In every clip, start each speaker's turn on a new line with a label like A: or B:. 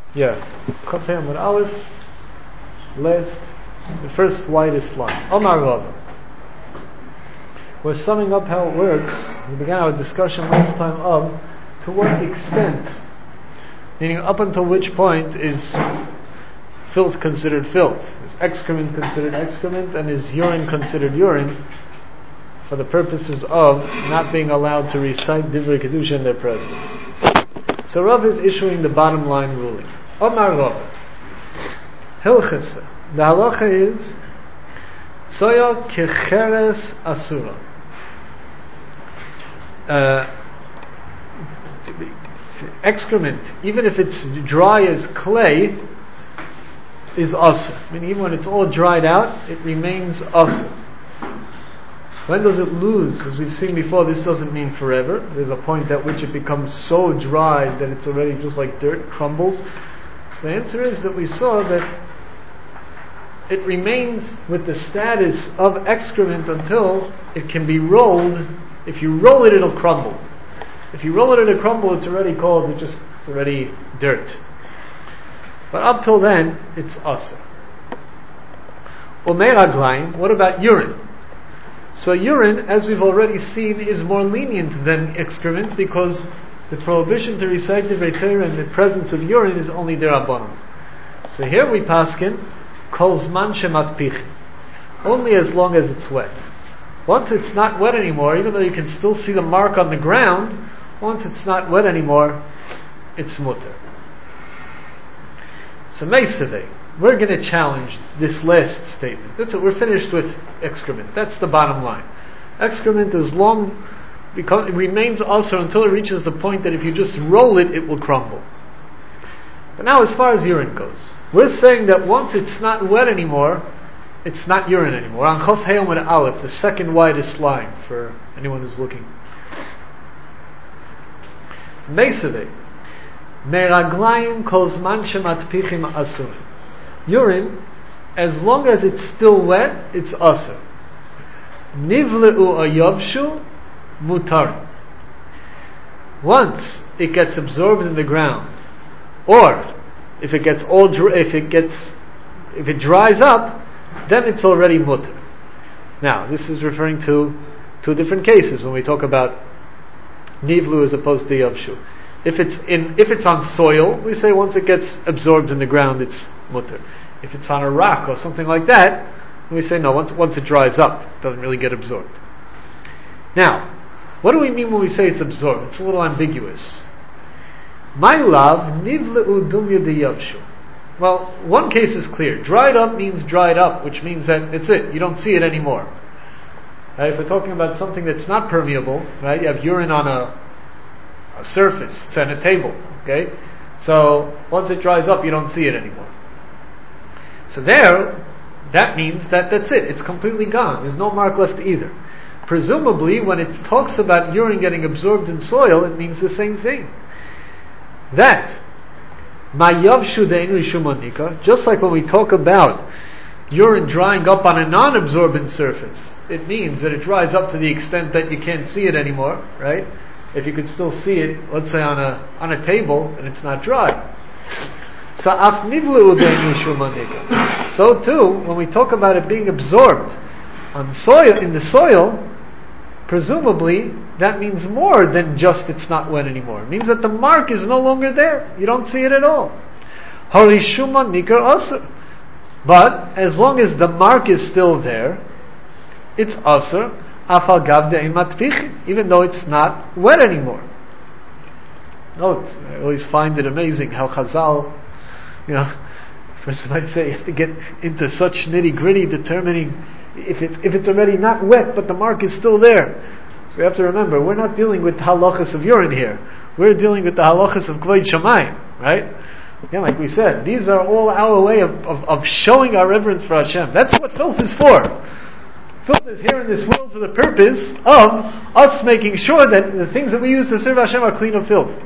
A: Yeah. Kaf Hey Amud Aleph. Last, the first widest line. Omar Rava. We're summing up how it works. We began our discussion last time of to what extent, meaning up until which point is filth considered filth? Is excrement considered excrement? And is urine considered urine? For the purposes of not being allowed to recite Divrei Kedusha in their presence. So Rav is issuing the bottom line ruling. Omar Rav. Hilchasa. The halacha is Soya Kecheres Asura. Excrement, even if it's dry as clay, is asur. I mean, even when it's all dried out, it remains asur. When does it lose? As we've seen before, this doesn't mean forever. There's a point at which it becomes so dry that it's already just like dirt, crumbles. So the answer is that we saw that it remains with the status of excrement until it can be rolled. If you roll it, it'll crumble. If you roll it, it'll crumble. It's already called, it's already dirt. But up till then, it's asur. Omer Aglaim, what about urine? So urine, as we've already seen, is more lenient than excrement because the prohibition to recite Divrei Torah in the presence of urine is only derabanan. So here we paskin kol zman shematpichin, only as long as it's wet. Once it's not wet anymore, even though you can still see the mark on the ground, once it's not wet anymore, it's mutter. So meisaveh, we're going to challenge this last statement. That's it. We're finished with excrement. That's the bottom line. Excrement is long, because it remains asur until it reaches the point that if you just roll it, it will crumble. But now, as far as urine goes, we're saying that once it's not wet anymore, it's not urine anymore. On Chof Hey Amud Aleph, the second widest line for anyone who's looking. It's meisaveh. Meraglayim kol zman shematpichim asur. Urine, as long as it's still wet, it's asur. Nivleu ayavshu mutar. Once it gets absorbed in the ground, or if it gets if it dries up, then it's already mutar. Now, this is referring to two different cases when we talk about nivlu as opposed to yavshu. If it's on soil, we say once it gets absorbed in the ground, it's mutar. If it's on a rock or something like that, we say no, once it dries up, it doesn't really get absorbed. Now, what do we mean when we say it's absorbed? It's a little ambiguous. My love, nivleu dumya de yavshu. Well, one case is clear. Dried up means dried up, which means that it's it. You don't see it anymore. Right? If we're talking about something that's not permeable, right? You have urine on a surface, it's on a table, okay? So once it dries up, you don't see it anymore. So there, that means that that's it. It's completely gone. There's no mark left either. Presumably, when it talks about urine getting absorbed in soil, it means the same thing. That just like when we talk about urine drying up on a non-absorbent surface, it means that it dries up to the extent that you can't see it anymore, right? If you could still see it, let's say on a table, and it's not dry. So too, when we talk about it being absorbed on soil, in the soil, presumably that means more than just it's not wet anymore. It means that the mark is no longer there. You don't see it at all. But as long as the mark is still there, it's asur. Even though it's not wet anymore. Note, I always find it amazing how Chazal, person might say you have to get into such nitty-gritty determining if it's already not wet but the mark is still there. So we have to remember, we're not dealing with halachas of urine here. We're dealing with the halachas of Kvod Shamayim, right? Again, like we said, these are all our way of showing our reverence for Hashem. That's what filth is for. Filth is here in this world for the purpose of us making sure that the things that we use to serve Hashem are clean of filth.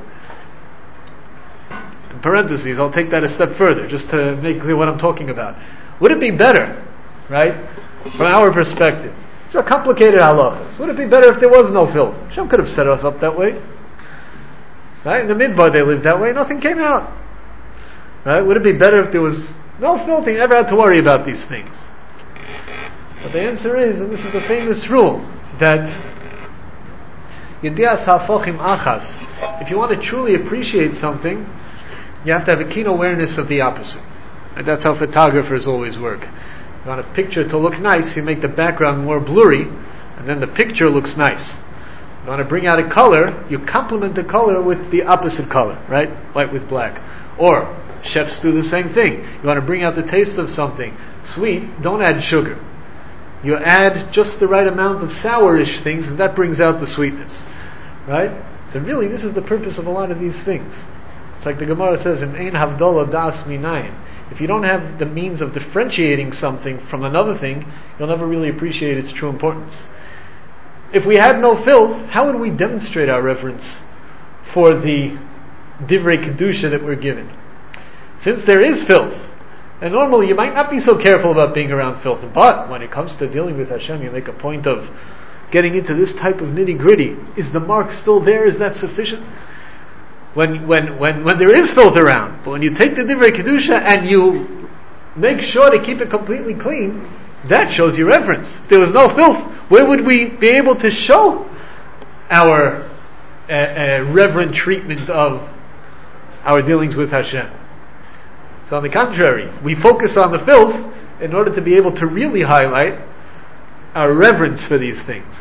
A: In parentheses, I'll take that a step further, just to make clear what I'm talking about. Would it be better, right, from our perspective? These are complicated halachas. Would it be better if there was no filth? Hashem could have set us up that way. Right? In the Midbar they lived that way, nothing came out. Right? Would it be better if there was no filth, you never had to worry about these things? But the answer is, and this is a famous rule, that Yedias hafochim achas, if you want to truly appreciate something, you have to have a keen awareness of the opposite. And that's how photographers always work. You want a picture to look nice, you make the background more blurry, and then the picture looks nice. You want to bring out a color, you complement the color with the opposite color, right? White with black. Or, chefs do the same thing. You want to bring out the taste of something sweet, don't add sugar. You add just the right amount of sourish things, and that brings out the sweetness. Right? So really, this is the purpose of a lot of these things. It's like the Gemara says, "Im ein havdola das minayin." If you don't have the means of differentiating something from another thing, you'll never really appreciate its true importance. If we had no filth, how would we demonstrate our reverence for the divrei kedusha that we're given? Since there is filth, and normally you might not be so careful about being around filth, but when it comes to dealing with Hashem, you make a point of getting into this type of nitty-gritty. Is the mark still there? Is that sufficient? When there is filth around, but when you take the divrei kedusha and you make sure to keep it completely clean, that shows your reverence. If there was no filth, where would we be able to show our reverent treatment of our dealings with Hashem? So on the contrary, we focus on the filth in order to be able to really highlight our reverence for these things.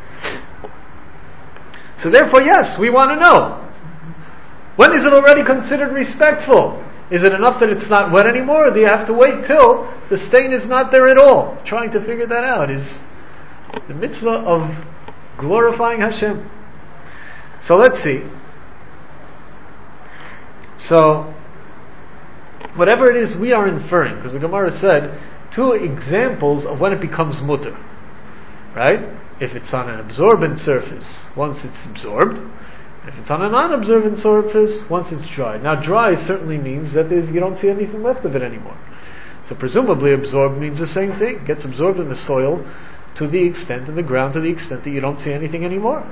A: So therefore, yes, we want to know, when is it already considered respectful? Is it enough that it's not wet anymore, or do you have to wait till the stain is not there at all? Trying to figure that out is the mitzvah of glorifying Hashem. So let's see. So, whatever it is we are inferring, because the Gemara said, 2 examples of when it becomes mutter. Right? If it's on an absorbent surface, once it's absorbed. If it's on a non-absorbent surface, once it's dry. Now dry certainly means that you don't see anything left of it anymore. So presumably absorbed means the same thing. It gets absorbed in the soil to the extent, in the ground to the extent that you don't see anything anymore.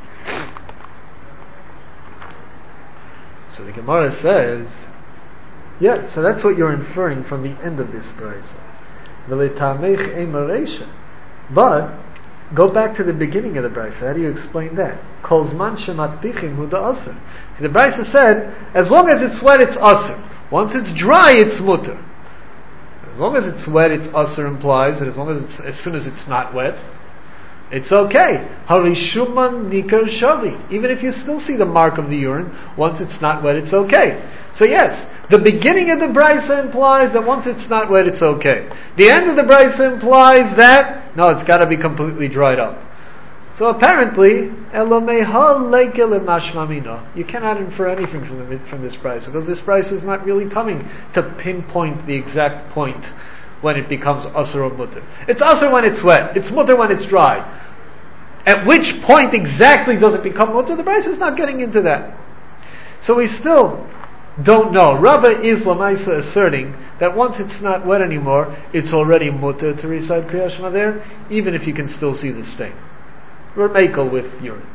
A: So the Gemara says, yeah, so that's what you're inferring from the end of this brayso. But go back to the beginning of the brayso. How do you explain that? Kol zman shematpichim hu da'aser. The brayso said, as long as it's wet, it's aser. Once it's dry, it's mutter. As long as it's wet, it's aser implies that as soon as it's not wet, it's okay. Harishuman nikar shavi. Even if you still see the mark of the urine, once it's not wet, it's okay. So yes, the beginning of the brayso implies that once it's not wet, it's okay. The end of the brayso implies that, no, it's got to be completely dried up. So apparently, you cannot infer anything from this brayso, because this brayso is not really coming to pinpoint the exact point when it becomes asur or mutter. It's asur when it's wet. It's mutter when it's dry. At which point exactly does it become mutter? The brayso is not getting into that. So we still don't know. Rabba is Lamaisa asserting that once it's not wet anymore, it's already mutter to recite Kriyat Shema there, even if you can still see the stain. We're mekel with urine.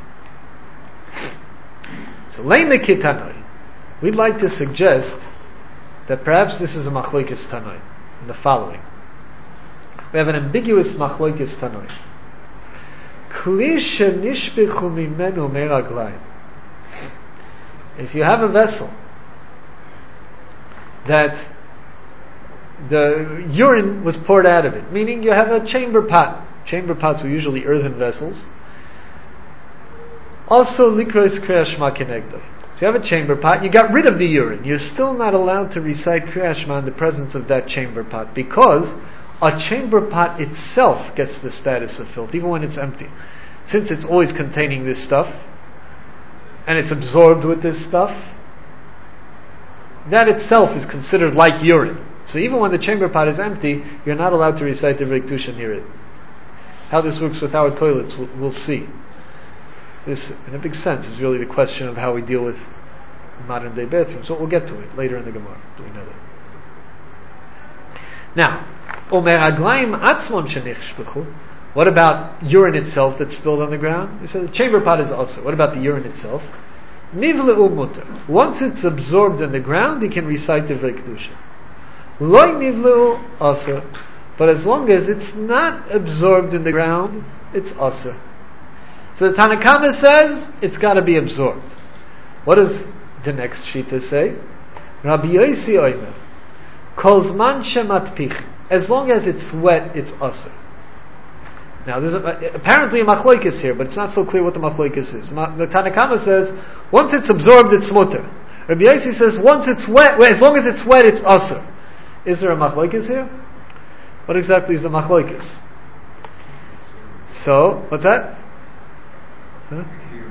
A: So Leina Kitanoi, we'd like to suggest that perhaps this is a Machlokes Tanoi in the following. We have an ambiguous Machlokes Tanoi. Kli shenishbichu mimenu meraglayim. If you have a vessel that the urine was poured out of it, meaning you have a chamber pot. Chamber pots were usually earthen vessels. Also, likros Kriyat Shema kenegdo. So you have a chamber pot, you got rid of the urine. You're still not allowed to recite Kriyat Shema in the presence of that chamber pot, because a chamber pot itself gets the status of filth, even when it's empty. Since it's always containing this stuff, and it's absorbed with this stuff, that itself is considered like urine. So even when the chamber pot is empty, you're not allowed to recite the divrei kedusha near it. How this works with our toilets, we'll see. This, in a big sense, is really the question of how we deal with modern day bathrooms. So we'll get to it later in the Gemara. Do we know that? Now, Omer Aglaim Atzmon Shenichshbechu. What about urine itself that's spilled on the ground? We said the chamber pot is also. What about the urine itself? Nivle'u mutter. Once it's absorbed in the ground, he can recite Divrei Kedusha. Loi nivle'u aser. But as long as it's not absorbed in the ground, it's aser. So the Tanna Kama says it's got to be absorbed. What does the next shita say? Rabbi Yossi Omer, Kol zman shematpich. As long as it's wet, it's aser. Now, there's apparently a machlokes here, but it's not so clear what the machlokes is. The Tanna Kama says, once it's absorbed, it's mutter. Rabbi Yossi says, once it's wet, as long as it's wet, it's aser. Is there a machlokes here? What exactly is the machlokes? So, what's that? Huh?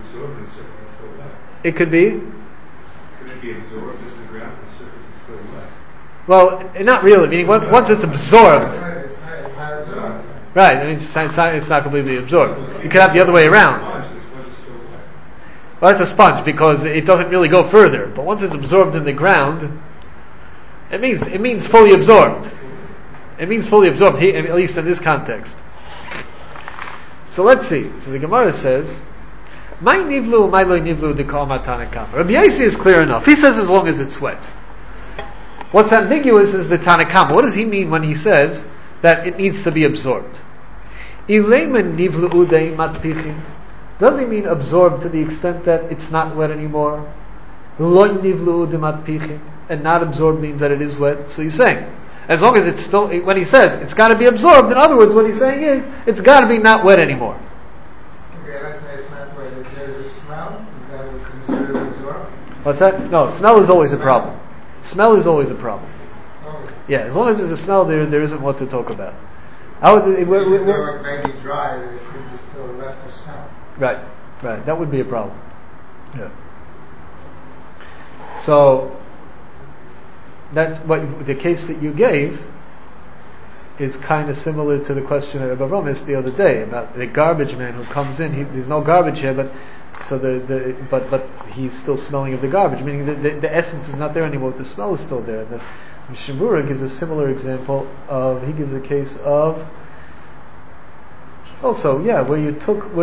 A: It could be.
B: Could it be absorbed into the ground? The surface is still wet.
A: Well, not really. Meaning once it's absorbed, right? I mean, it's not completely absorbed. You could have the other way around. Well, it's a sponge because it doesn't really go further. But once it's absorbed in the ground, it means fully absorbed. It means fully absorbed, at least in this context. So let's see. So the Gemara says, "My nivlu, my loy nivlu dekal Tanna Kama." Rabbi Yossi is clear enough. He says as long as it's wet. What's ambiguous is the Tanna Kama. What does he mean when he says that it needs to be absorbed? Ileimen nivlu udei matpichin. Does he mean absorbed to the extent that it's not wet anymore? Loy nivlu udei matpichin, and not absorbed means that it is wet. So he's saying, as long as it's still, when he says it's got to be absorbed, in other words, what he's saying is it's got to be not wet anymore.
C: Okay, let's say it's not wet. If there's a smell, is that considered absorbed?
A: What's that? No, smell is always a problem. Smell is always a problem.
C: Okay.
A: Yeah, as long as there's a smell, there isn't what to talk about.
C: Even though it may be dry, it could be still left a smell.
A: Right. That would be a problem. Yeah. So that's what the case that you gave is kind of similar to the question of Rabbi Romis the other day about the garbage man who comes in. There's no garbage here, but he's still smelling of the garbage, meaning the essence is not there anymore, but the smell is still there. The Shimura gives a similar example of. He gives a case of also, where you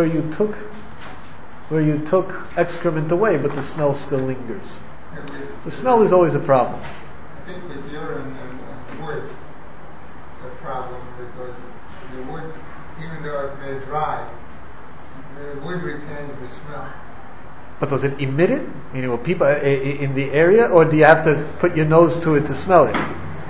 A: took excrement away, but the smell still lingers. The smell is always a problem.
C: I think with urine and wood, it's a problem because the wood, even though it may dry, the wood retains the smell.
A: But does it emit it? Meaning, will people in the area, or do you have to put your nose to it to smell it?
C: I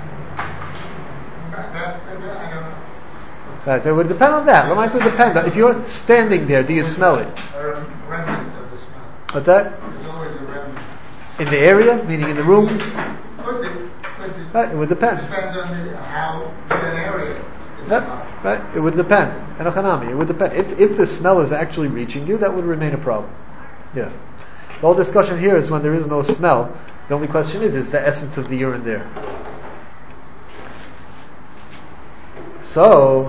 C: don't know.
A: Right, so it would depend on that. What might it depend? If you're standing there, do you smell it?
C: A remnant of the smell.
A: What's that?
C: There's always a remnant.
A: In the area, meaning in the room?
C: Could be.
A: Right, it would depend.
C: It depends on how big an area.
A: Right, it would depend. It would depend. If the smell is actually reaching you, that would remain a problem. Yeah. The whole discussion here is when there is no smell. The only question is the essence of the urine there? So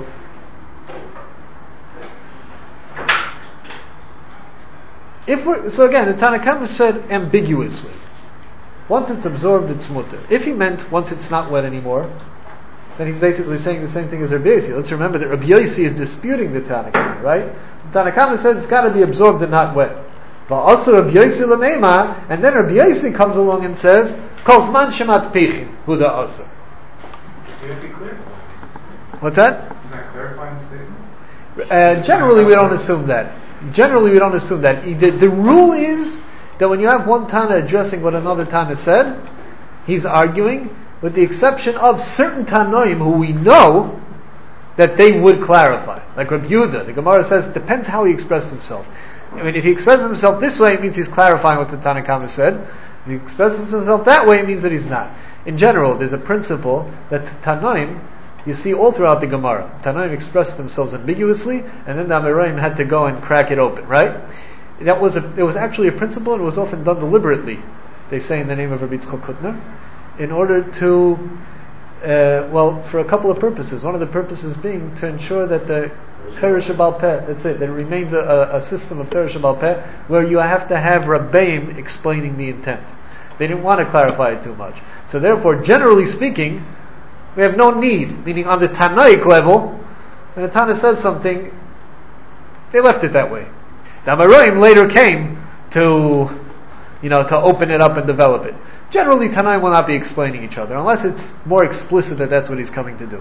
A: again, the Tanna Kama said ambiguously. Once it's absorbed, it's mutter. If he meant once it's not wet anymore, then he's basically saying the same thing as Rabbi Yossi. Let's remember that Rabbi Yossi is disputing the Tanna Kama, right? The Tanna Kama says it's got to be absorbed and not wet. But also Rabbi Yossi l'meima, and then Rabbi Yossi comes along and says, Kol zman shemat pichin, huda asa.
B: Can it be clear?
A: What's that?
B: Is that clarifying the statement?
A: Generally, we don't assume that. The rule is that when you have one Tana addressing what another Tana said, he's arguing, with the exception of certain Tanoim who we know that they would clarify. Like Rabbi Yehuda, the Gemara says, it depends how he expressed himself. I mean, if he expresses himself this way, it means he's clarifying what the Tanna Kama said. If he expresses himself that way, it means that he's not. In general, there's a principle that Tanoim, you see all throughout the Gemara, Tanoim expressed themselves ambiguously, and then the Amoraim had to go and crack it open, right? It was actually a principle, and it was often done deliberately, they say in the name of Rabbi Yitzchak Hutner, in order to, for a couple of purposes. One of the purposes being to ensure that the Torah Shebal Peh, that's it, that it remains a system of Torah Shebal Peh, where you have to have Rabbeim explaining the intent. They didn't want to clarify it too much. So therefore, generally speaking, we have no need, meaning on the Tanaic level, when the Tana said something, they left it that way. The Amoraim later came to to open it up and develop it. Generally, Tanaim will not be explaining each other, unless it's more explicit that that's what he's coming to do.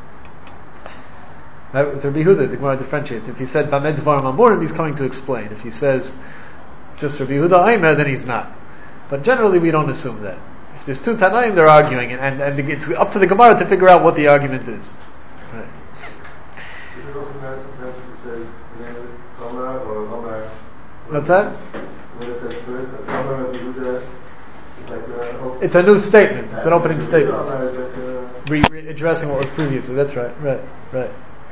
A: Right? With Rabbi Yehuda, the Gemara differentiates. If he said Bamed Dvarim Amurim, he's coming to explain. If he says just Rabbi Yehuda Aimer, then he's not. But generally, we don't assume that. If there's two Tanaim, they're arguing, and it's up to the Gemara to figure out what the argument is. Right.
B: Is it also nice sometimes if it says the name Tomer or Lomar?
A: What's that?
B: When it says first, Tomer Rabbi Yehuda, it's like
A: it's a new statement. It's an opening statement.
B: Like
A: Addressing what was previously. That's right. Right.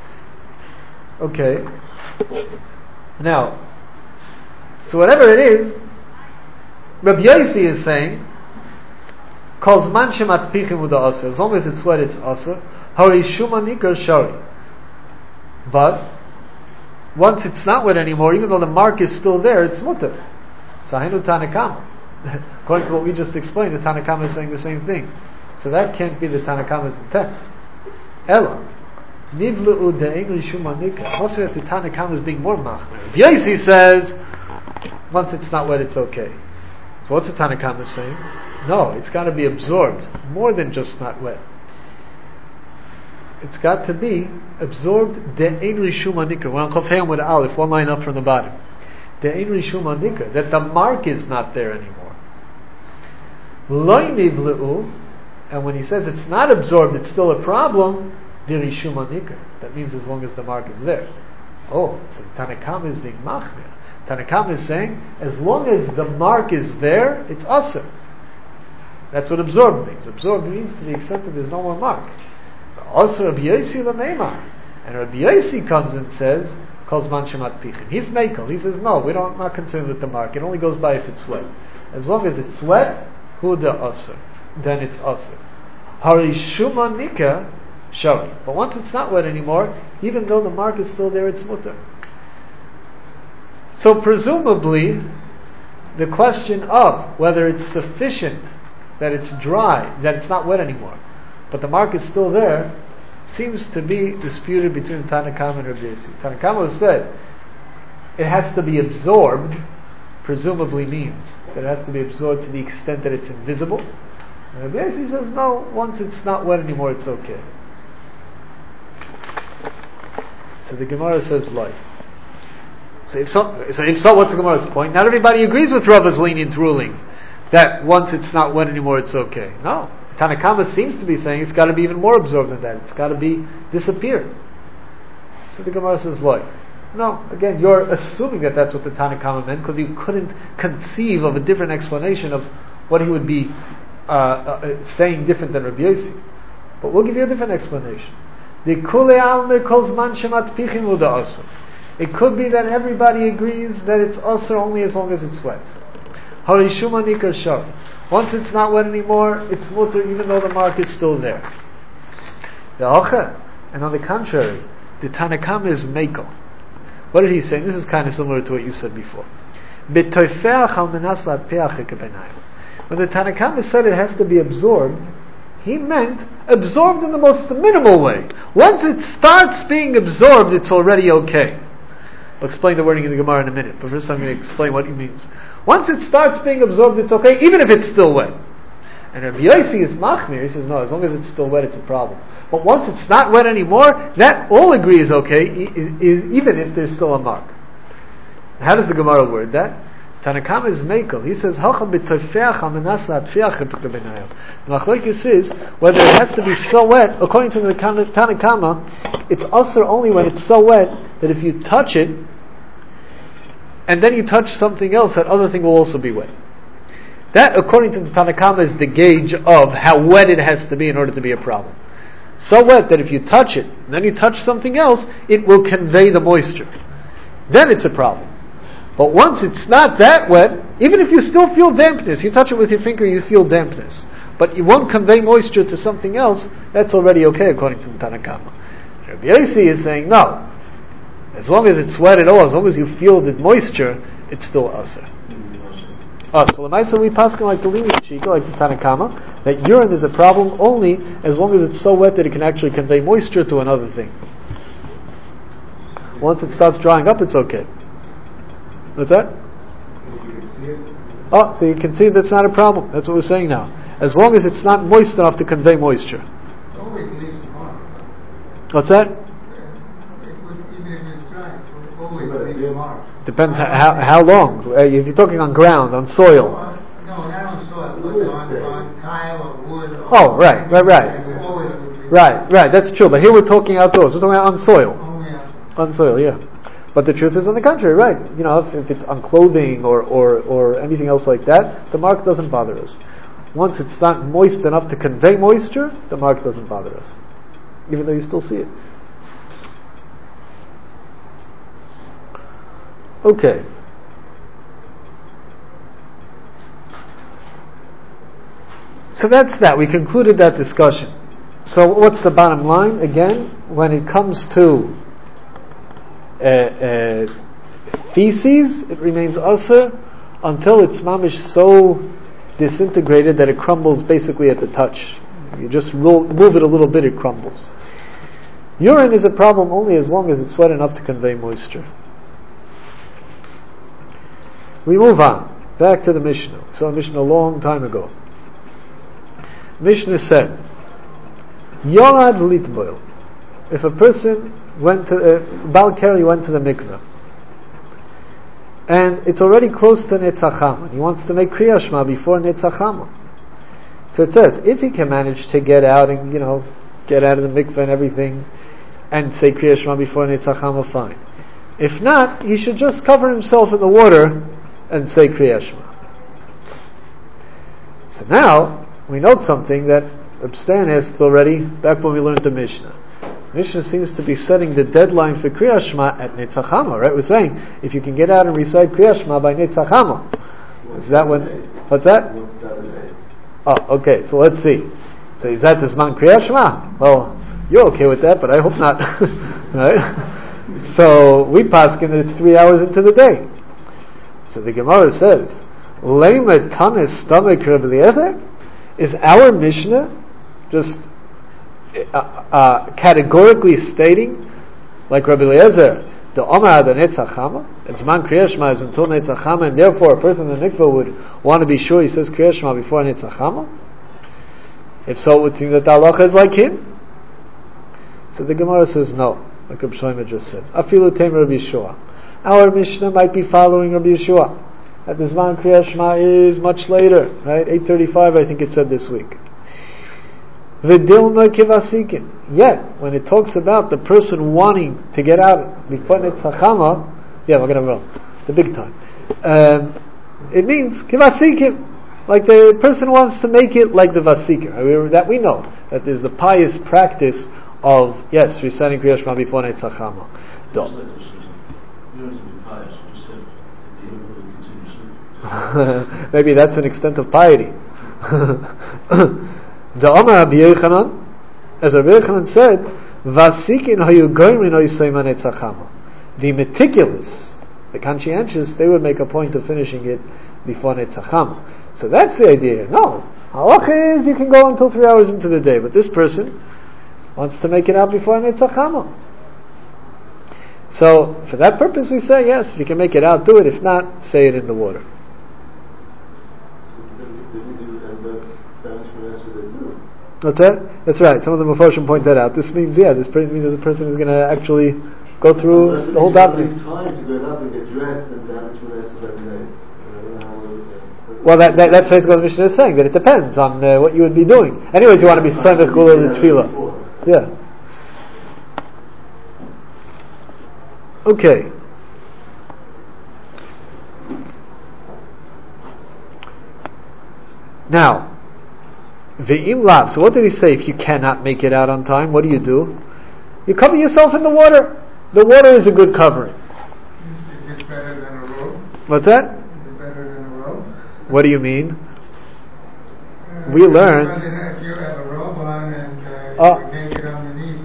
A: Okay. Now, so whatever it is, Rabbi Yossi is saying, calls manshim atpichim uda aser. As long as it's wet, it's aser. Hari shuma nikar shari. But once it's not wet anymore, even though the mark is still there, it's mutter. Sahinu Tanakama. According to what we just explained, the Tanakama is saying the same thing. So that can't be the Tanakama's intent. Ella. Nivlu de'engli shuma nikar. Must be that the Tanakama is being more machmer. Yossi says, once it's not wet, it's okay. So what's the Tanakama saying? No, it's got to be absorbed more than just not wet. It's got to be absorbed de'enli shuma nikar. We're on Chofeim with Aleph, one line up from the bottom. De'enli shuma nikar, that the mark is not there anymore. Loy nivlu, and when he says it's not absorbed, it's still a problem. Diri shuma nikar. That means as long as the mark is there. Oh, so Tanakama is being machmir. Tanakama is saying, as long as the mark is there, it's aser. That's what absorbed means. Absorbed means to the extent that there's no more mark. Also, Rabbi Yossi l'meimar, and Rabbi Yossi comes and says, "Calls man shemat pichim." He's mekel. He says, "No, I'm not concerned with the mark. It only goes by if it's wet. As long as it's wet, huda aser, then it's aser. Hari shuma nika shari. But once it's not wet anymore, even though the mark is still there, it's mutter." So presumably, the question of whether it's sufficient that it's dry, that it's not wet anymore, but the mark is still there, seems to be disputed between Tanakama and Rabbi Yossi. Tanakama said it has to be absorbed, presumably means that it has to be absorbed to the extent that it's invisible. And Rabbi Yossi says no, once it's not wet anymore, it's okay. So the Gemara says like. So if so, what's the Gemara's point? Not everybody agrees with Rava's lenient ruling that once it's not wet anymore, it's okay. No. Tanakama seems to be saying it's got to be even more absorbed than that. It's got to be disappear. So the Gemara says, "Look, no. Again, you're assuming that that's what the Tanakama meant because you couldn't conceive of a different explanation of what he would be saying different than Rabbi Yossi. But we'll give you a different explanation. The kule alme kol zman shemat pichim uda aser. It could be that everybody agrees that it's aser only as long as it's wet. Hari shuma nikar shar. Once it's not wet anymore, it's mutter even though the mark is still there. And on the contrary, the Tanakama is mekel. What did he say? This is kind of similar to what you said before. When the Tanakama said it has to be absorbed, he meant absorbed in the most minimal way. Once it starts being absorbed, it's already okay. I'll explain the wording in the Gemara in a minute, but first I'm going to explain what he means. Once it starts being absorbed, it's okay, even if it's still wet. And Rabbi Yossi is machmir. He says, no, as long as it's still wet, it's a problem. But once it's not wet anymore, that all agree is okay, even if there's still a mark. How does the Gemara word that? Tanakama is mekel. He says, the machlokes is whether it has to be so wet. According to the Tanakama, it's also only when it's so wet that if you touch it, and then you touch something else, that other thing will also be wet. That, according to the Tanakama, is the gauge of how wet it has to be in order to be a problem. So wet that if you touch it, and then you touch something else, it will convey the moisture. Then it's a problem. But once it's not that wet, even if you still feel dampness, you touch it with your finger, you feel dampness, but you won't convey moisture to something else, that's already okay according to the Tanakama. Rabbi Yossi is saying, no. As long as it's wet at all, as long as you feel the moisture, it's still aser. So l'maisa we paskin like the lenient shita, like the Tanakama, that urine is a problem only as long as it's so wet that it can actually convey moisture to another thing. Once it starts drying up, it's okay. What's that? Oh, so you can see that's not a problem. That's what we're saying now. As long as it's not moist enough to convey moisture.
C: It always leaves a mark.
A: What's that?
C: Even if it's dry, it always leaves a mark.
A: Depends how long. If you're talking on ground, on soil.
C: No, not on soil, but on tile or wood.
A: Oh, right. Right. That's true. But here we're talking outdoors. We're talking on soil.
C: Oh, yeah.
A: On soil, yeah. But the truth is, on the contrary, right? You know, if it's on clothing or anything else like that, the mark doesn't bother us. Once it's not moist enough to convey moisture, the mark doesn't bother us, even though you still see it. Okay. So that's that. We concluded that discussion. So what's the bottom line? Again, when it comes to feces, it remains usher until it's mamish so disintegrated that it crumbles basically at the touch. You just move it a little bit, it crumbles. Urine is a problem only as long as it's wet enough to convey moisture. We move on. Back to the Mishnah. So a Mishnah a long time ago. Mishnah said, Yorad litboil. If a person went to Baal Keri went to the mikveh, and it's already close to Netzachama, and he wants to make Kriya Shema before Netzachama. So it says, if he can manage to get out and get out of the mikveh and everything, and say Kriya Shema before Netzachama, fine. If not, he should just cover himself in the water and say Kriya Shema. So now we note something that Reb Stan asked already back when we learned the Mishnah. Mishnah seems to be setting the deadline for Kriya Shema at Netzachama, right? We're saying if you can get out and recite Kriya Shema by Netzachama, is that when? What's that? Oh, okay. So let's see. So is that the Zman Kriya Shema? Well, you're okay with that, but I hope not, right? So we paskin that it's 3 hours into the day. So the Gemara says, "Lema tanis stomach Reb Eliezer." Is our Mishnah just categorically stating, like Rabbi Eliezer, the Omar the Netzachama, it's man Kriya Shema is until Netzachama, and therefore a person in the mikveh would want to be sure he says Kriya Shema before Netzachama? If so, it would seem that the halacha is like him. So the Gemara says no, like Rabbi Shlomo just said. Afilu Teim Rabbi Yeshua. Our Mishnah might be following Rabbi Yeshua. That the Zman Kriya Shema is much later, right? 8:35, I think it said this week. V'dilma kivasikin. Yet, when it talks about the person wanting to get out before Netzachama, we're going to run the big time. It means kivasikin, like the person wants to make it like the vasiker. That we know that there's the pious practice of reciting Kriya Shema before Netzachama. Maybe that's an extent of piety. The Omar Rabbi Yochanan, as Rabbi Yochanan said, "Vasikin hayu goymin oisayman etzachama." The meticulous, the conscientious, they would make a point of finishing it before Netzachama. So that's the idea here. No, halacha is you can go until 3 hours into the day, but this person wants to make it out before Netzachama. So for that purpose, we say yes, if you can make it out, do it. If not, say it in the water. What's that? That's right. Some of the Mefarshim point that out. This means, means that the person is going to actually go through the whole document.
B: Time to get up and get dressed and down to rest of every day.
A: Well, that's what the Mishnah is saying, that it depends on what you would be doing. Anyways, you want to be Samech Gula the Tefillah. Yeah. Okay. Now, Ve'im lav. So what did he say? If you cannot make it out on time, what do? You cover yourself in the water. The water is a good covering.
C: Is it better than a robe?
A: What's that?
C: Is it better than a robe?
A: What do you mean? We learned.
C: If you have a robe on and you're naked underneath.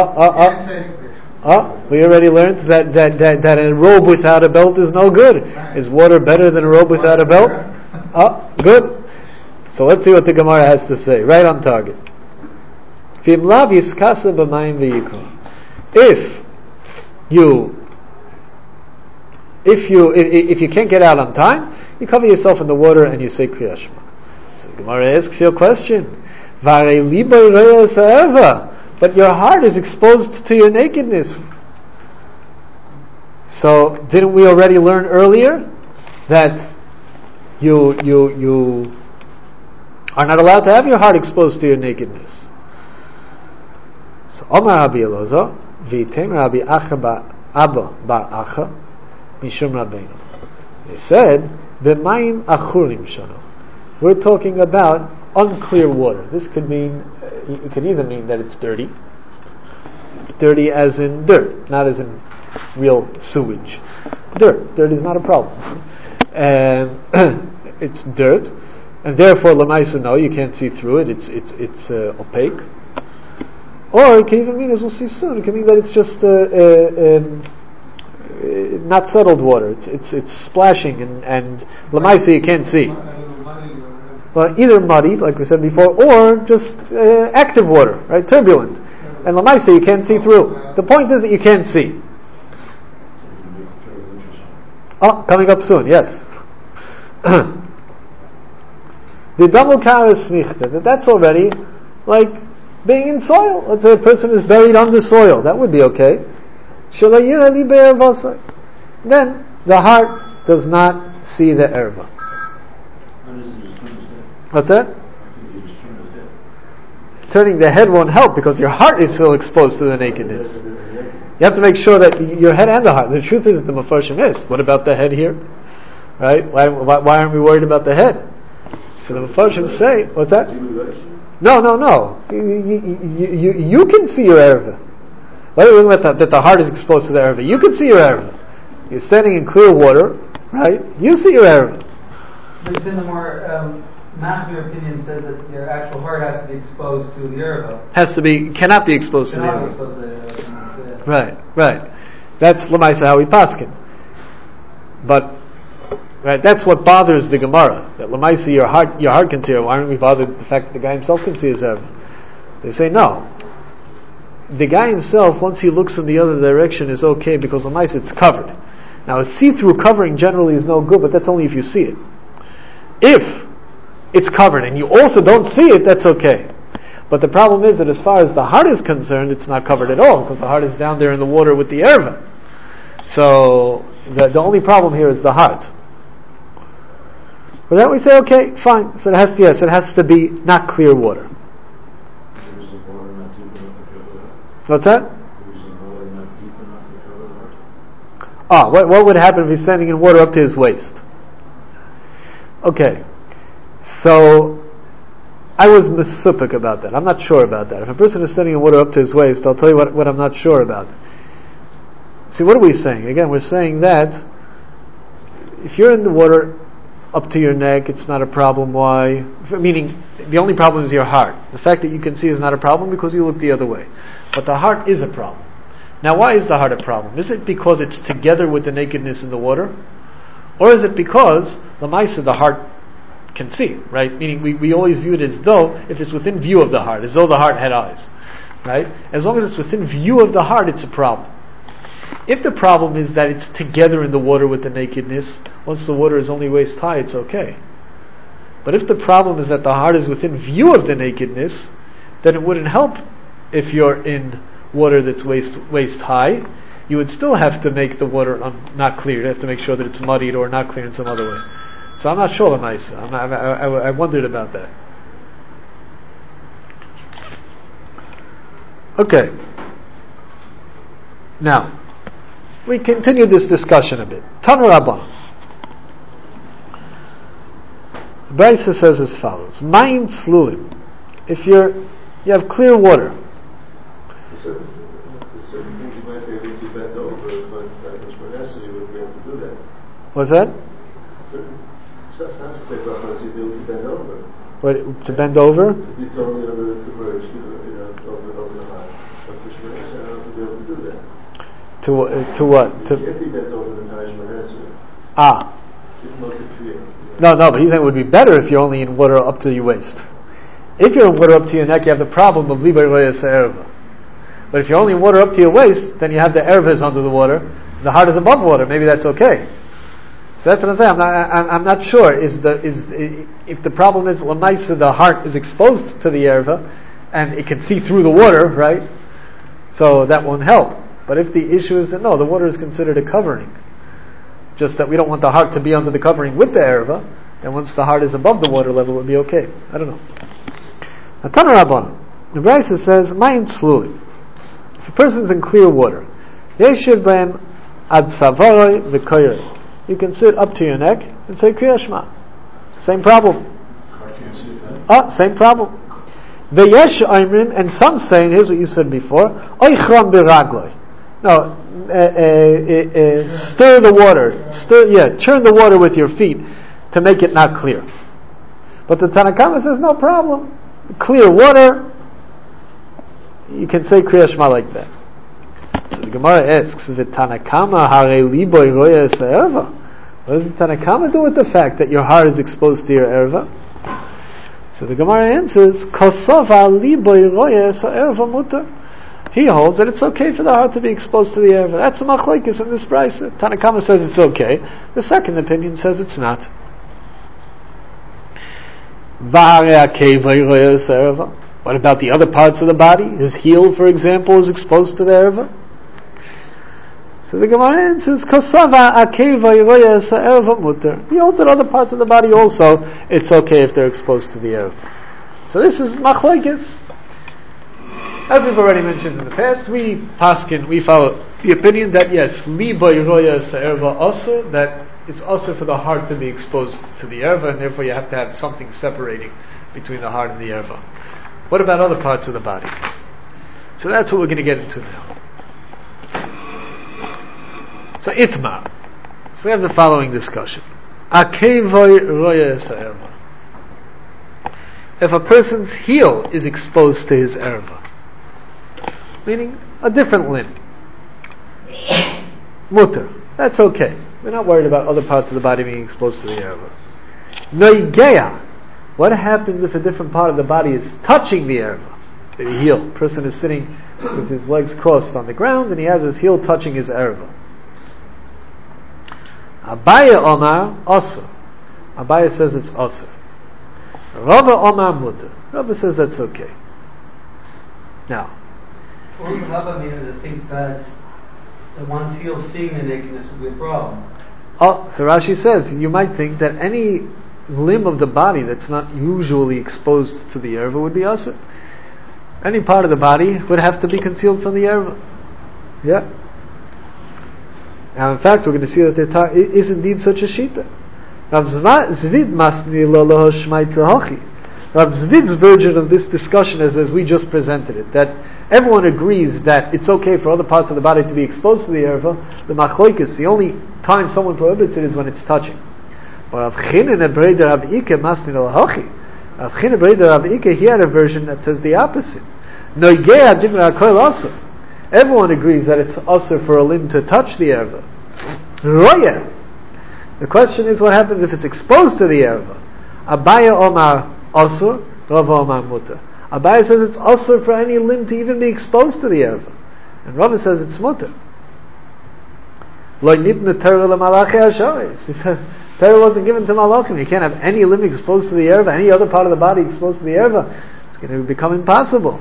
A: We already learned that a robe without a belt is no good. Right. Is water better than a robe without a belt? Good. So let's see what the Gemara has to say. Right on target. If you can't get out on time, You cover yourself in the water and you say Kriya Shema. So the Gemara asks you a question. But your heart is exposed to your nakedness. So didn't we already learn earlier that you are not allowed to have your heart exposed to your nakedness? So Omar Rabbi Elazar, V'yitem Rabbi Acha Abba Bar Acha Mishum Rabbeinu. They said, B'mayim achurim shano. We're talking about unclear water. This could mean, it could either mean that it's dirty as in dirt, not as in real sewage. Dirt is not a problem. And it's dirt, and therefore lamaisa, no, you can't see through it. It's opaque. Or it can even mean, as we'll see soon, it can mean that it's just not settled water. It's splashing, and lamaisa you can't see. Well, either muddy, like we said before, or just active water, right? Turbulent. And lamaisa you can't see through. The point is that you can't see. Oh, coming up soon, yes. The double karas smichta, that's already like being in soil. Let's say a person is buried under soil, that would be okay. Then the heart does not see the erva. What's that? Turning the head won't help because your heart is still exposed to the nakedness. You have to make sure that your head and the heart. The truth is, the Mefarshim is. What about the head here? Right? Why aren't we worried about the head? So the Mefarshim say, what's that? No. You can see your erva. Why are we looking at that the heart is exposed to the erva? You can see your erva. You're standing in clear water, right? You see your erva.
D: But in the more Machmir opinion says that your actual heart has to be exposed to the erva.
A: Cannot be exposed to the erva. Right. That's Lamaisa how we paskin. But right, that's what bothers the Gemara. That Lamaisa your heart can see. Why aren't we bothered with the fact that the guy himself can see his erva? They say no. The guy himself, once he looks in the other direction, is okay because Lamaisa it's covered. Now a see-through covering generally is no good, but that's only if you see it. If it's covered and you also don't see it, that's okay. But the problem is that as far as the heart is concerned, it's not covered at all because the heart is down there in the water with the erva. So the only problem here is the heart. But then we say, okay, fine. So it has to be not clear water. What's that? What would happen if he's standing in water up to his waist? Okay, so I was misupik about that. I'm not sure about that. If a person is standing in water up to his waist, I'll tell you what I'm not sure about. See, what are we saying? Again, we're saying that if you're in the water up to your neck, it's not a problem. Why? Meaning, the only problem is your heart. The fact that you can see is not a problem because you look the other way. But the heart is a problem. Now, why is the heart a problem? Is it because it's together with the nakedness in the water? Or is it because the heart can see, right? Meaning we always view it as though, if it's within view of the heart, as though the heart had eyes, right? As long as it's within view of the heart, it's a problem. If the problem is that it's together in the water with the nakedness, once the water is only waist high, it's okay. But if the problem is that the heart is within view of the nakedness, then it wouldn't help if you're in water that's waist high. You would still have to make the water not clear. You have to make sure that it's muddied or not clear in some other way. So I'm not sure, Lamaisa. I wondered about that. Okay. Now, we continue this discussion a bit. Tanu Rabban. Brisa says as follows: Mayim tzlulim. If you have clear water.
B: Certain things you might be able to bend over, but which Vanessa you would be able to do that.
A: What's that?
B: That's not to say Brahmas you'd be able to bend over.
A: What, to bend over?
B: To be totally under the submerged, over the heart. But the Shemana, I don't be able to do that.
A: To what?
B: You can't be bent over the Taj Mahasra.
A: No, but he's saying it would be better if you're only in water up to your waist. If you're in water up to your neck, you have the problem of Liba Roya Erva. But if you're only in water up to your waist, then you have the ervas under the water. The heart is above water. Maybe that's okay. So that's what I'm saying. I'm not sure. If the problem is l'maisa, the heart is exposed to the erva, and it can see through the water, right? So that won't help. But if the issue is that no, the water is considered a covering, just that we don't want the heart to be under the covering with the erva, then once the heart is above the water level, it would be okay. I don't know. Tana Rabban, the Brisa says, "Mayim tzlulim." If a person's in clear water, yeshiv b'hem ad savaroi v'koyoi. You can sit up to your neck and say Kriya Shema. Same problem. Same problem. Ve'yesh oimrim, and some saying, here's what you said before, oichram b'ragloi. No, stir the water. Churn the water with your feet to make it not clear. But the Tanakama says, no problem. Clear water, you can say Kriya Shema like that. So the Gemara asks, the Tanakama hare liboy roya erva. What does the Tanakama do with the fact that your heart is exposed to your erva? So the Gemara answers, Kosova liboy roya erva mutar. He holds that it's okay for the heart to be exposed to the erva. That's a machlokes in this brisa. Tanakama says it's okay. The second opinion says it's not. What about the other parts of the body? His heel, for example, is exposed to the erva. So the Gemara answers, Kosava akeva erva mutar. He holds that other parts of the body also, it's okay if they're exposed to the erva. So this is machlokes. As we've already mentioned in the past, we follow the opinion that yes, liba roya erva also, that it's also for the heart to be exposed to the erva, and therefore you have to have something separating between the heart and the erva. What about other parts of the body? So that's what we're going to get into now. So itmar. So we have the following discussion. Akevoy roya erva. If a person's heel is exposed to his erva, meaning a different limb, mutter, that's okay. We're not worried about other parts of the body being exposed to the erva. Noigeya. What happens if a different part of the body is touching the erva? The heel. Person is sitting with his legs crossed on the ground and he has his heel touching his erva. Abaya Omar also. Abaya says it's also. Rava Omar mutter. Rava says that's okay. Now,
D: what would Rava mean to think that one's heel seeing the nakedness would be a problem?
A: So Rashi says you might think that any limb of the body that's not usually exposed to the erva would be asur. Any part of the body would have to be concealed from the erva. Yeah. Now, in fact, we're going to see that there is indeed such a shita. Rav Zvid masni lo shmaitza hachi. Rav Zvid's version of this discussion is as we just presented it, that everyone agrees that it's okay for other parts of the body to be exposed to the erva. The machlokes, the only time someone prohibits it is when it's touching. But Rav Chinen Breder Rav Ike masni lo hachi. Rav Chinen Breder Rav Ike, he had a version that says the opposite. Noigea dimra kol asur. Everyone agrees that it's asur for a limb to touch the erva. Roya. The question is, what happens if it's exposed to the erva? Abaya Omar asur, Rava Omar mutar. Abaya says it's asur for any limb to even be exposed to the erva, and Rava says it's mutar. Lo nitna Torah lemalachei hasharis. He says Torah wasn't given to malachim. You can't have any limb exposed to the erva, any other part of the body exposed to the erva. It's going to become impossible.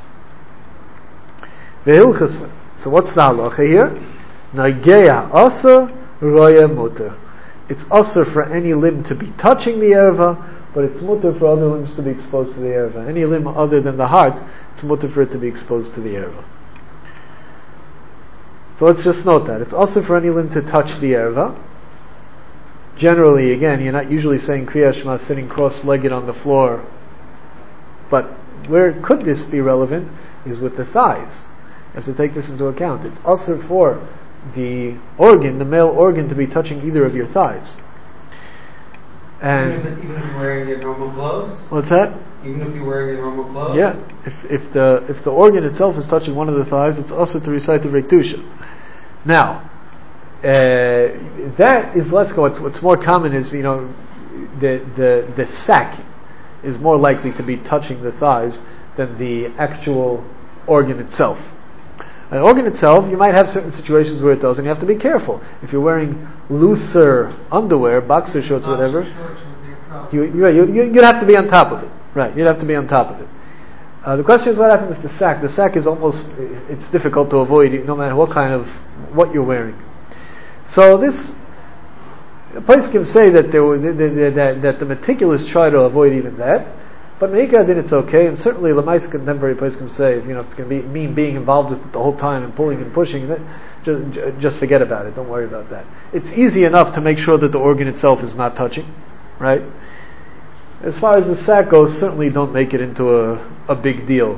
A: So what's the halacha here? Nageya asur, roya mutar. It's asur for any limb to be touching the erva, but it's mutar for other limbs to be exposed to the erva. Any limb other than the heart, it's mutar for it to be exposed to the erva. So let's just note that. It's asur for any limb to touch the erva. Generally, again, you're not usually saying Kriya Shema sitting cross-legged on the floor. But where could this be relevant is with the thighs. You have to take this into account. It's asur for the organ, the male organ, to be touching either of your thighs. And
D: even if you're wearing your normal clothes?
A: What's that?
D: Even if you're wearing your normal clothes?
A: Yeah. If the organ itself is touching one of the thighs, it's also to recite the Rektusha. Now, that is less common. What's more common is, the sack is more likely to be touching the thighs than the actual organ itself. An organ itself, you might have certain situations where it does, and you have to be careful. If you're wearing looser underwear, boxer shorts, whatever, you'd have to be on top of it. Right, you'd have to be on top of it. The question is what happens with the sack. The sack is it's difficult to avoid no matter what you're wearing. So this, a place can say that that the meticulous try to avoid even that, but Meikar then it's okay, and certainly Lamais contemporary place can say, it's going to mean being involved with it the whole time and pulling and pushing, just forget about it, don't worry about that. It's easy enough to make sure that the organ itself is not touching, right? As far as the sack goes, certainly don't make it into a big deal.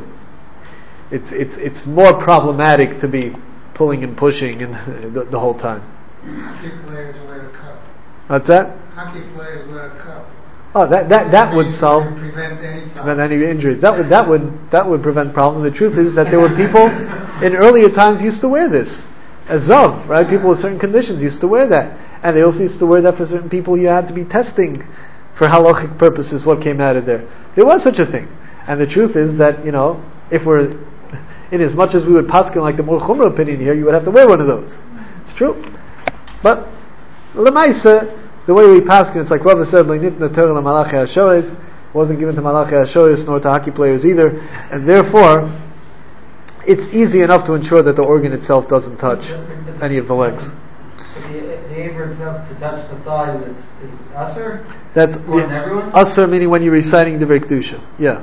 A: It's more problematic to be pulling and pushing and the whole time.
C: Hockey players wear a cup.
A: What's that?
C: Hockey players wear a cup.
A: Oh, that would solve
C: prevent
A: any injuries. That would prevent problems. The truth is that there were people in earlier times used to wear this as zav, right? People with certain conditions used to wear that, and they also used to wear that for certain people. You had to be testing for halachic purposes what came out of there. There was such a thing, and the truth is that if we're in as much as we would paskin like the more chumrah opinion here, you would have to wear one of those. It's true, but l'maisa, the way we paskin, it's like Rava said, "Le'nitna Torah l'malachei hashores," wasn't given to malachei hashores nor to hockey players either, and therefore it's easy enough to ensure that the organ itself doesn't touch any of the legs.
D: The aver itself to touch the thighs is asur?
A: That's
D: everyone?
A: Asur meaning when you're reciting the Kedusha. Yeah.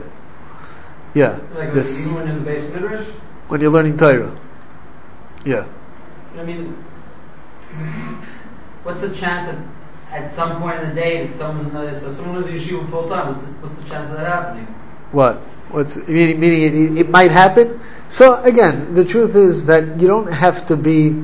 D: Like
A: this,
D: even in the base midrash?
A: when you're learning Torah. Yeah.
D: I mean, what's the chance that at some point in the day that someone lives in the yeshiva full time? What's the chance of that happening?
A: What? Meaning it might happen? So again, the truth is that you don't have to be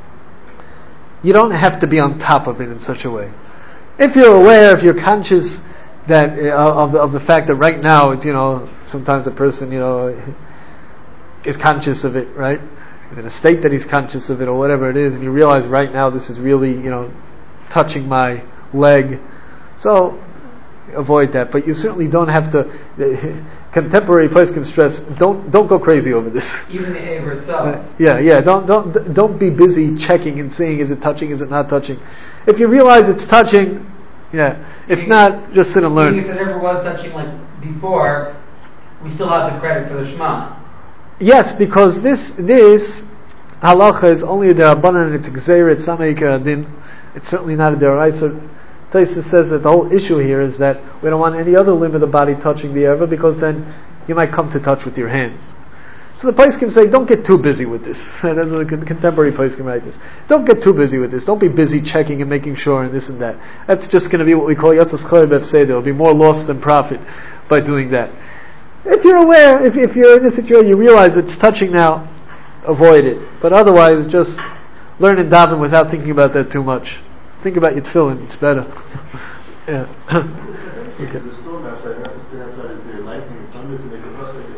A: on top of it in such a way. If you're aware, if you're conscious that of the fact that right now, sometimes a person, is conscious of it, right? He's in a state that he's conscious of it, or whatever it is, and you realize right now this is really, touching my leg. So avoid that. But you certainly don't have to. Contemporary place can stress. Don't go crazy over this.
D: Even the aver itself.
A: Yeah. Don't be busy checking and seeing is it touching, is it not touching. If you realize it's touching, yeah. If not, just sit and learn.
D: If it ever was touching like before, we still have the credit for the Shema.
A: Yes, because this halacha is only a derabanan and it's gzeira, it's sameika adin. It's certainly not a deraisa. Taisa says that the whole issue here is that we don't want any other limb of the body touching the erva, because then you might come to touch with your hands. So the place can say, don't get too busy with this. The contemporary place can write this. Don't get too busy with this. Don't be busy checking and making sure and this and that. That's just going to be what we call yatzas chayv b'efseder. It'll be more loss than profit by doing that. If you're aware, if you're in a situation you realize it's touching now, avoid it. But otherwise, just learn and daven without thinking about that too much. Think about your tefillin, it's better. Yeah.
B: Okay. There's a storm outside, you have to stand outside, is there lightning and thunder to make it work?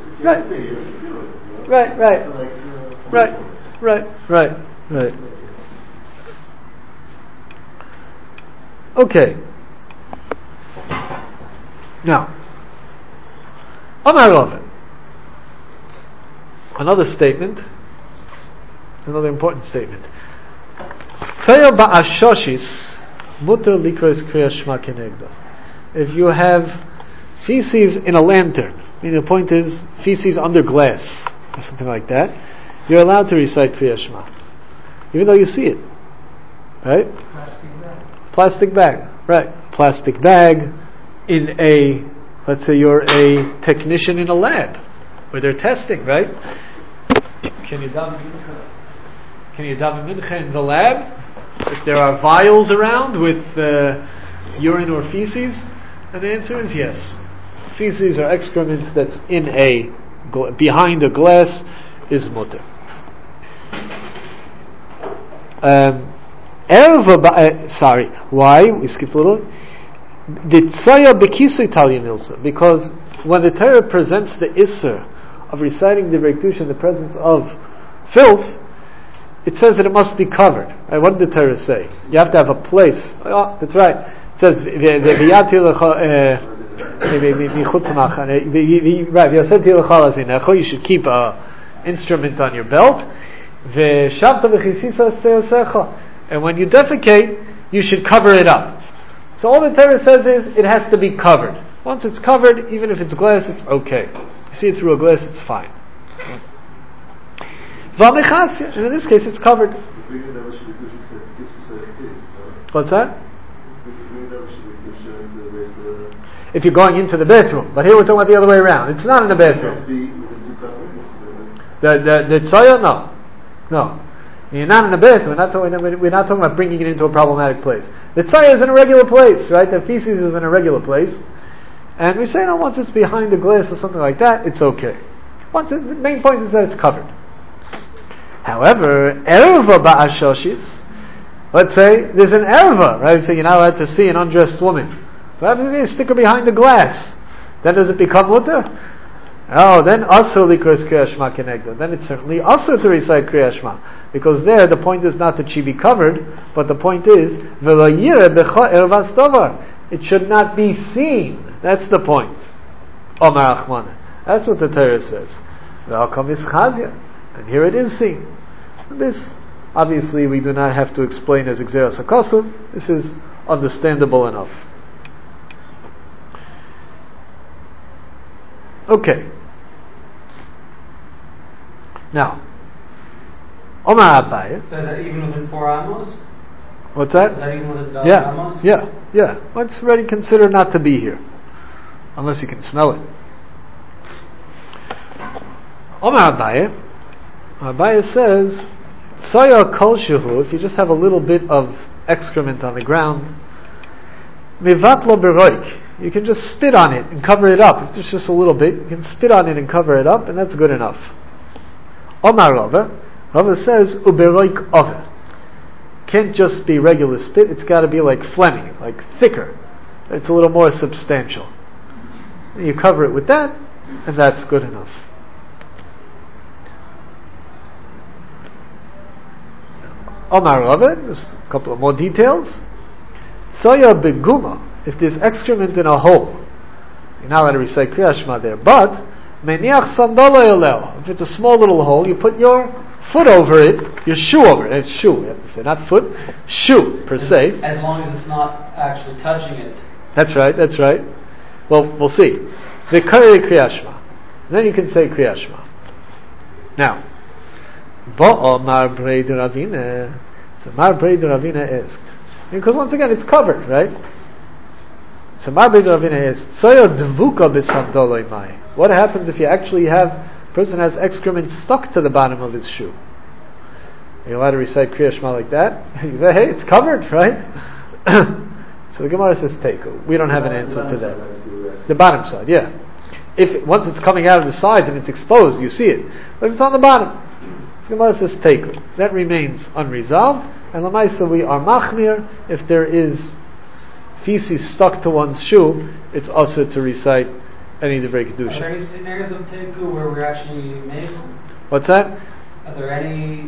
A: Right. Okay. Now, Amar Rava. Another statement, another important statement. If you have feces in a lantern, meaning the point is feces under glass or something like that, you're allowed to recite Kriya Shema, even though you see it, right? Plastic bag, right? Plastic bag in a, let's say you're a technician in a lab where they're testing, right? Can you daven mincha in the lab? If there are vials around with urine or feces? And the answer is yes. Feces or excrement that's in behind a glass is mutter. Why? We skipped a little. Because when the Torah presents the Isser of reciting the Kedusha in the presence of filth, it says that it must be covered. Right? What did the Torah say? You have to have a place. Oh, that's right. It says, you should keep instrument on your belt. And when you defecate, you should cover it up. So all the Torah says is, it has to be covered. Once it's covered, even if it's glass, it's okay. You see it through a glass, it's fine. And in this case, it's covered. What's that? If you're going into the bathroom. But here we're talking about the other way around. It's not in the bathroom. The tzaya? No. You're not in the bathroom. We're not talking about bringing it into a problematic place. The tzaya is in a regular place, right? The feces is in a regular place. And we say, once it's behind the glass or something like that, it's okay. The main point is that it's covered. However, erva ba'ashoshis, let's say there's an erva, right? So you're not allowed to see an undressed woman. What happens if you stick her behind the glass? Then does it become mutter? Oh, then asur likros kriyas shema kenegdo. Then it's certainly asur to recite kriyas shema. Because there, the point is not that she be covered, but the point is, v'lo yireh becha ervas davar. It should not be seen. That's the point. Omar Achmana. That's what the Torah says. V'alkom ischazia. And here it is seen. This, obviously, we do not have to explain as Gzeras HaKosov. This is understandable enough. Okay. Now, Omar Abaye.
D: So is that even within 4 amos?
A: What's that?
D: Is that even within amos?
A: Yeah. Let's already consider not to be here. Unless you can smell it. Omar Abaye says, Saya kol shehu, if you just have a little bit of excrement on the ground, mivatlo beroik, you can just spit on it and cover it up. If it's just a little bit, you can spit on it and cover it up, and that's good enough. Omar Rava says, uberoik over. Can't just be regular spit, it's got to be like phlegmy, like thicker. It's a little more substantial. And you cover it with that, and that's good enough. Omar Rava, there's a couple of more details. Soya beguma, if there's excrement in a hole, you're not allowed to recite Kriyas Shema there, but meniach sandalo yoleo, if it's a small little hole, you put your foot over it, your shoe over it. It's shoe, you have to say, not foot, shoe per se.
D: As long as it's not actually touching it.
A: That's right. Well, we'll see. V'karei Kriyas Shema. Then you can say Kriyas Shema. Now, Mar Brei de Ravina. So Mar Brei de Ravina asked, because once again it's covered, right? So Mar Brei de Ravina asked, Soya dvuka b'sandoloi mai. What happens if you actually have a person has excrement stuck to the bottom of his shoe? Are you allowed to recite Kriyas Shema like that? You say, hey, it's covered, right? So the Gemara says Teiku. We don't have an answer to that. The bottom side, yeah. Once it's coming out of the sides and it's exposed, you see it. But if it's on the bottom, the Gemara says Teiku. That remains unresolved. And Lamaisa, we are machmir. If there is feces stuck to one's shoe, it's also to recite any Divrei Kedusha.
D: Are there any scenarios of Teiku where we're actually made?
A: What's that?
D: Are there any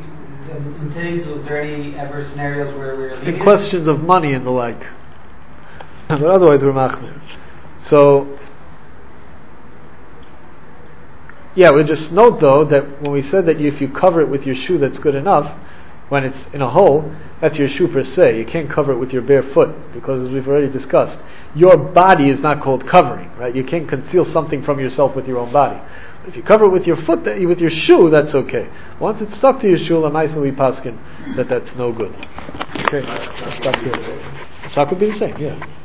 D: ever scenarios where we're
A: in questions of money and the like? But otherwise we're machmir. So, yeah, we'll just note though that when we said that if you cover it with your shoe, that's good enough. When it's in a hole, that's your shoe per se. You can't cover it with your bare foot because, as we've already discussed, your body is not called covering, right? You can't conceal something from yourself with your own body. But if you cover it with your foot, with your shoe, that's okay. Once it's stuck to your shoe, l'maisa we paskin that's no good. Okay, let's stop here. So that could be the same, yeah.